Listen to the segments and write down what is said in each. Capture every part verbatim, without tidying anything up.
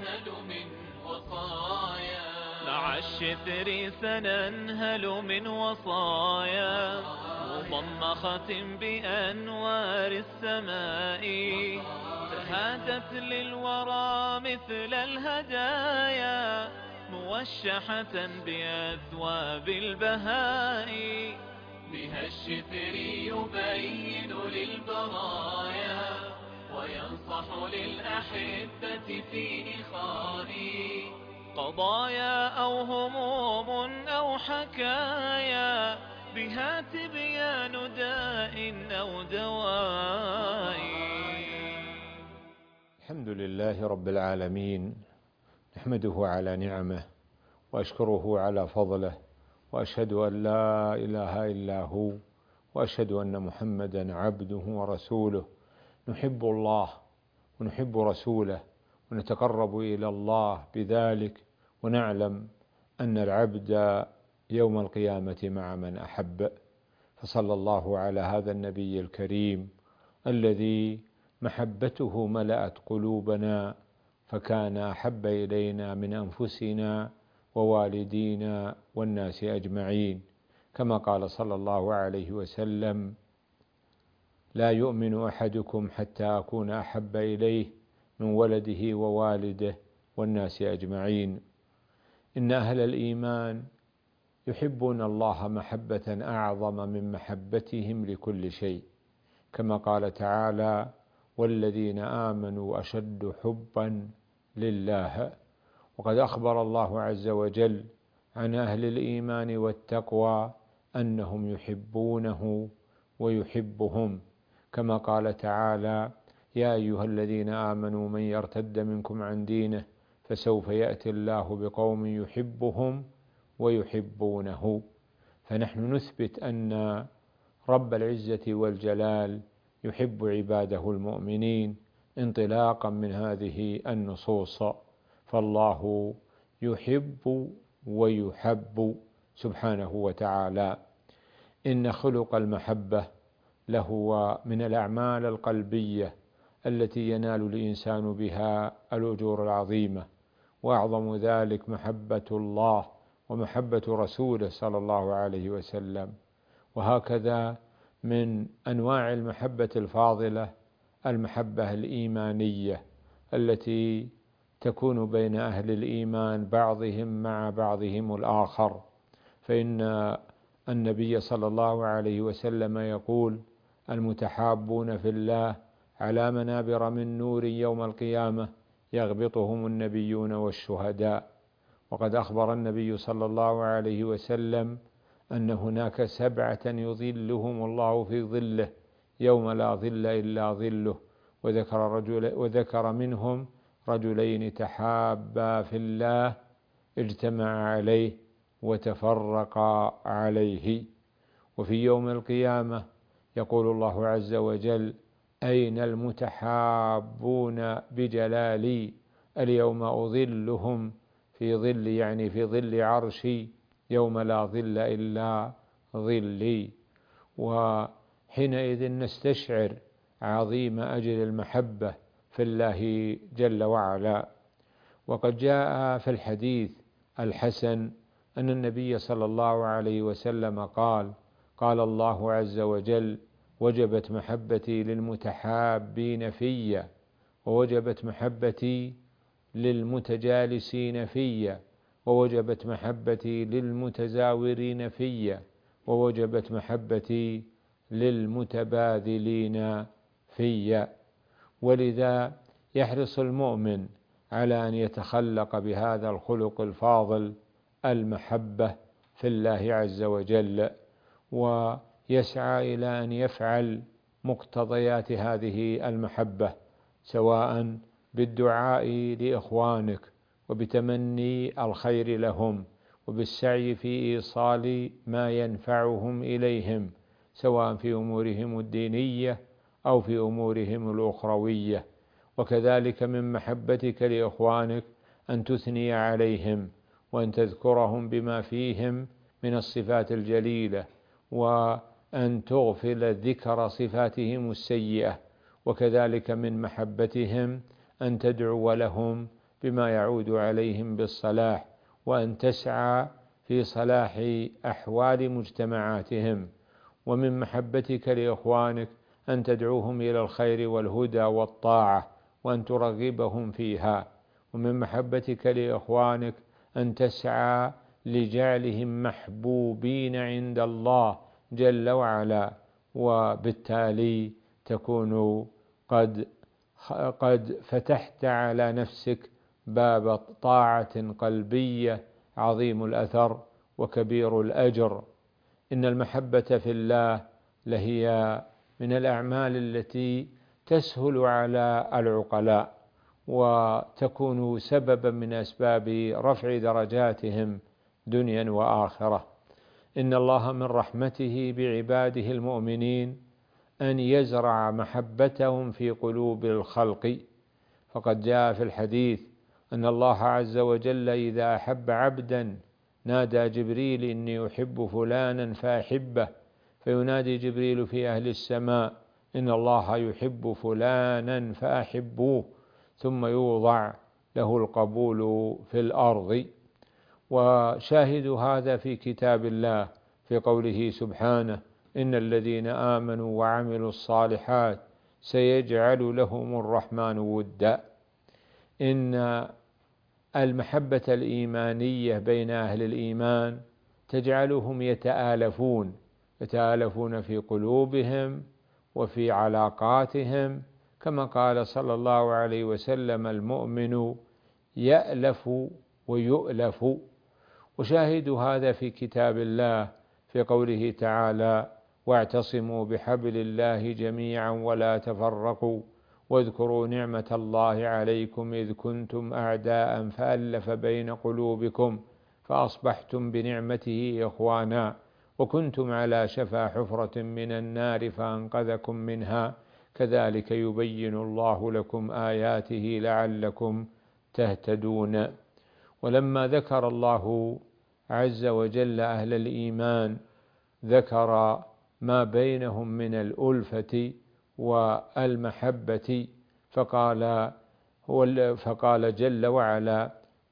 سننهل من وصايا مع الشثر سننهل من وصايا مضمخة بأنوار السماء تهادت للورى مثل الهدايا موشحة بأثواب البهاء بها الشثر يبين للبرايا وينصح للأحبة في إخائي قضايا أو هموم أو حكايا بها تبيان داء أو دواء. الحمد لله رب العالمين، نحمده على نعمه وأشكره على فضله، وأشهد أن لا إله إلا هو، وأشهد أن محمدا عبده ورسوله. نحب الله ونحب رسوله ونتقرب إلى الله بذلك، ونعلم أن العبد يوم القيامة مع من أحب. فصلى الله على هذا النبي الكريم الذي محبته ملأت قلوبنا، فكان أحب إلينا من أنفسنا ووالدينا والناس أجمعين، كما قال صلى الله عليه وسلم: لا يؤمن أحدكم حتى أكون أحب إليه من ولده ووالده والناس أجمعين. إن أهل الإيمان يحبون الله محبة أعظم من محبتهم لكل شيء، كما قال تعالى: والذين آمنوا أشد حبا لله. وقد أخبر الله عز وجل عن أهل الإيمان والتقوى أنهم يحبونه ويحبهم، كما قال تعالى: يا أيها الذين آمنوا من يرتد منكم عن دينه فسوف يأتي الله بقوم يحبهم ويحبونه. فنحن نثبت أن رب العزة والجلال يحب عباده المؤمنين انطلاقا من هذه النصوص، فالله يحب ويحب سبحانه وتعالى. إن خلق المحبة لهو من الأعمال القلبية التي ينال الإنسان بها الأجور العظيمة، وأعظم ذلك محبة الله ومحبة رسوله صلى الله عليه وسلم. وهكذا من أنواع المحبة الفاضلة المحبة الإيمانية التي تكون بين أهل الإيمان بعضهم مع بعضهم الآخر، فإن النبي صلى الله عليه وسلم يقول: المتحابون في الله على منابر من نور يوم القيامة يغبطهم النبيون والشهداء. وقد أخبر النبي صلى الله عليه وسلم أن هناك سبعة يظلهم الله في ظله يوم لا ظل إلا ظله، وذكر, رجل وذكر منهم رجلين تحابا في الله اجتمعا عليه وتفرقا عليه. وفي يوم القيامة يقول الله عز وجل: أين المتحابون بجلالي اليوم أظلهم في ظل، يعني في ظل عرشي يوم لا ظل إلا ظلي. وحينئذ نستشعر عظيم أجر المحبة في الله جل وعلا. وقد جاء في الحديث الحسن أن النبي صلى الله عليه وسلم قال: قال الله عز وجل: وجبت محبتي للمتحابين في، ووجبت محبتي للمتجالسين في، ووجبت محبتي للمتزاورين في، ووجبت محبتي للمتباذلين في. ولذا يحرص المؤمن على أن يتخلق بهذا الخلق الفاضل المحبة في الله عز وجل، ويسعى إلى أن يفعل مقتضيات هذه المحبة، سواء بالدعاء لإخوانك وبتمني الخير لهم وبالسعي في إيصال ما ينفعهم إليهم، سواء في أمورهم الدينية أو في أمورهم الأخروية. وكذلك من محبتك لإخوانك أن تثني عليهم وأن تذكرهم بما فيهم من الصفات الجليلة، وأن تغفل ذكر صفاتهم السيئة. وكذلك من محبتهم أن تدعو لهم بما يعود عليهم بالصلاح، وأن تسعى في صلاح أحوال مجتمعاتهم. ومن محبتك لإخوانك أن تدعوهم إلى الخير والهدى والطاعة، وأن ترغبهم فيها. ومن محبتك لإخوانك أن تسعى لجعلهم محبوبين عند الله جل وعلا، وبالتالي تكون قد قد فتحت على نفسك باب طاعة قلبية عظيم الأثر وكبير الأجر. إن المحبة في الله لهي من الأعمال التي تسهل على العقلاء، وتكون سببا من أسباب رفع درجاتهم دنيا وآخرة. إن الله من رحمته بعباده المؤمنين أن يزرع محبتهم في قلوب الخلق، فقد جاء في الحديث أن الله عز وجل إذا أحب عبدا نادى جبريل إني أحب فلانا فأحبه، فينادي جبريل في أهل السماء إن الله يحب فلانا فأحبوه، ثم يوضع له القبول في الأرض. وشاهد هذا في كتاب الله في قوله سبحانه إن الذين آمنوا وعملوا الصالحات سيجعل لهم الرحمن ودا. إن المحبة الإيمانية بين أهل الإيمان تجعلهم يتآلفون يتآلفون في قلوبهم وفي علاقاتهم، كما قال صلى الله عليه وسلم المؤمن يألف ويؤلف. وشاهد هذا في كتاب الله في قوله تعالى واعتصموا بحبل الله جميعا ولا تفرقوا واذكروا نعمة الله عليكم إذ كنتم أعداء فألف بين قلوبكم فأصبحتم بنعمته إخوانا وكنتم على شفا حفرة من النار فأنقذكم منها كذلك يبين الله لكم آياته لعلكم تهتدون. ولما ذكر الله عز وجل أهل الإيمان ذكر ما بينهم من الألفة والمحبة، فقال هو فقال جل وعلا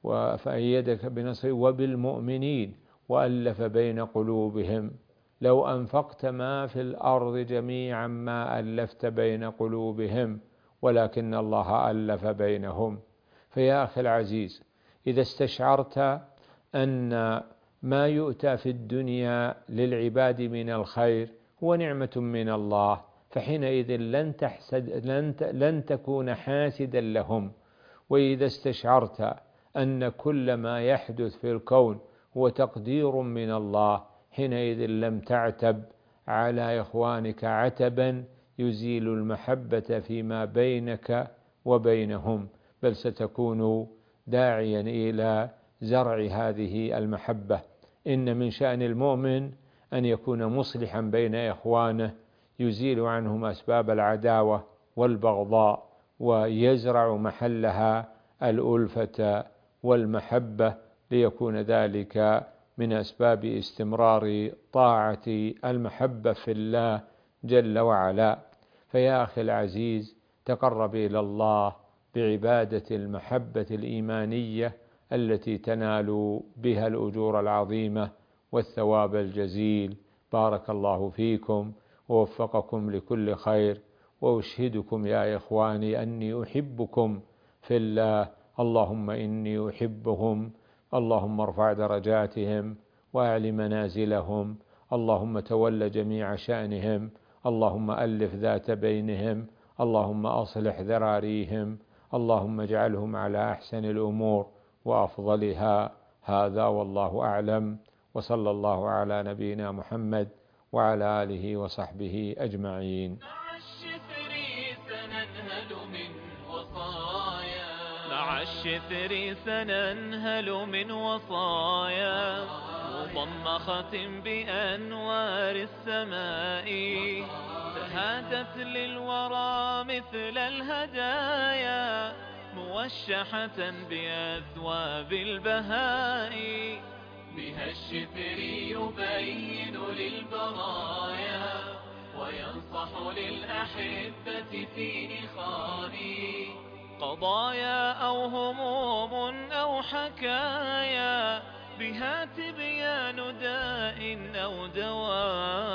فأيدك بنصره وبالمؤمنين وألف بين قلوبهم لو أنفقت ما في الأرض جميعا ما ألفت بين قلوبهم ولكن الله ألف بينهم. فيا أخي العزيز، إذا استشعرت أن ما يؤتى في الدنيا للعباد من الخير هو نعمة من الله، فحينئذ لن تحسد لن لن تكون حاسدا لهم. وإذا استشعرت أن كل ما يحدث في الكون هو تقدير من الله، حينئذ لم تعتب على إخوانك عتبا يزيل المحبة فيما بينك وبينهم، بل ستكون داعيا إلى زرع هذه المحبة. إن من شأن المؤمن أن يكون مصلحا بين إخوانه، يزيل عنهم أسباب العداوة والبغضاء ويزرع محلها الألفة والمحبة، ليكون ذلك من أسباب استمرار طاعة المحبة في الله جل وعلا. فيا أخي العزيز، تقرب إلى الله بعبادة المحبة الإيمانية التي تنال بها الأجور العظيمة والثواب الجزيل. بارك الله فيكم ووفقكم لكل خير، وأشهدكم يا إخواني أني أحبكم في الله. اللهم إني أحبهم، اللهم ارفع درجاتهم وأعل منازلهم، اللهم تول جميع شأنهم، اللهم ألف ذات بينهم، اللهم أصلح ذراريهم، اللهم اجعلهم على أحسن الأمور وأفضلها. هذا والله أعلم، وصلى الله على نبينا محمد وعلى آله وصحبه أجمعين. مع الشتر سننهل من وصايا مع الشتر سننهل من وصايا مضمخة بأنوار السماء تهادت للورى مثل الهدايا موشحة بأثواب البهاء بها الشتر يبين للبرايا وينصح للأحبة في إخاني قد قضايا أو هموم أو حكايا بها تبيان داء أو دواء.